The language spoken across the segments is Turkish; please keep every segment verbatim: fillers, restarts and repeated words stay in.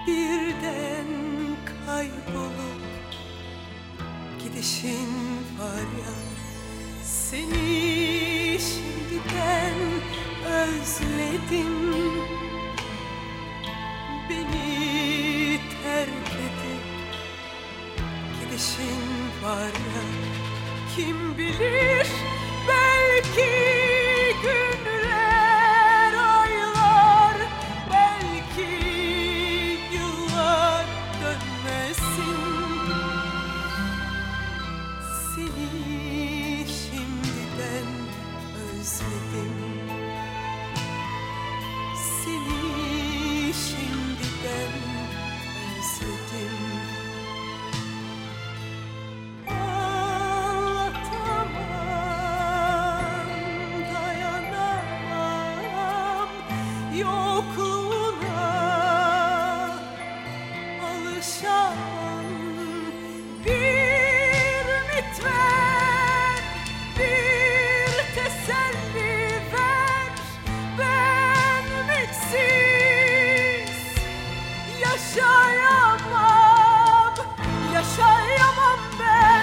birden kaybolup gidişin var ya, seni şimdiden özledim. Beni terk edip gidişin var ya, kim bilir belki günler, aylar, belki yıllar dönmesin. Seni şimdiden özledim. Seni şimdiden özledim. Yokluğuna alışamam. Bir ümit ver, bir teselli ver. Ben ümitsiz yaşayamam, yaşayamam ben.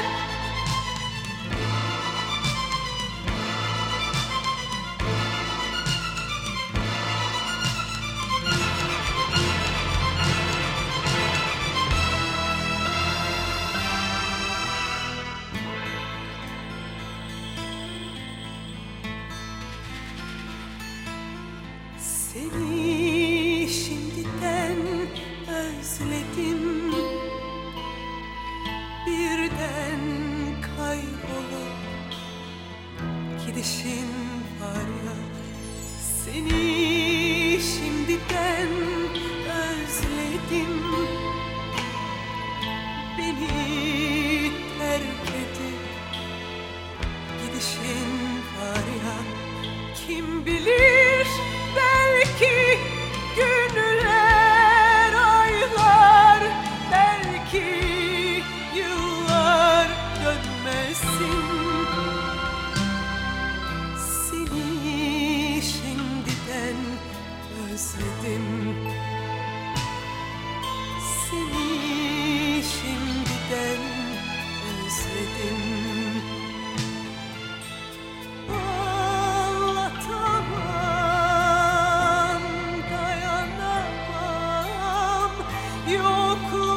Seni şimdiden özledim. Birden kaybolup gidişin var ya, seni şimdiden özledim. Beni terk edip gidişin var ya, kim bilir belki günler, aylar, belki yıllar dönmesin. Seni şimdiden özledim. Seni şimdiden özledim. Yok.